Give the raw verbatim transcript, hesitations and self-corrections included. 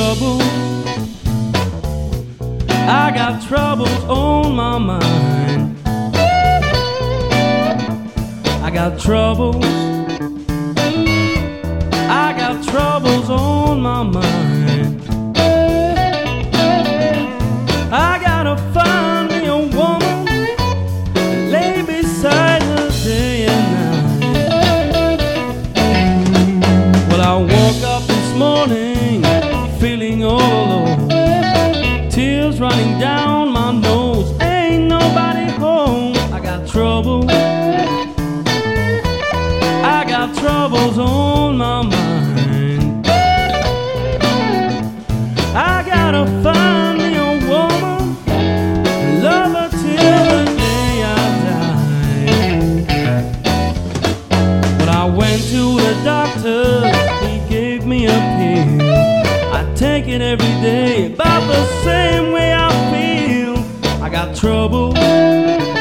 trouble. I got troubles on my mind. I got troubles. I got troubles on my mind. I gotta find me a woman to lay beside her day and night. Well, I woke up this morning feeling all alone, tears running down my nose. Ain't nobody home. I got trouble. I got troubles on my mind. I gotta find me a woman, love her till the day I die. But I went to the doctor, he gave me a pill. I take it every day, about the same way I feel. I got trouble.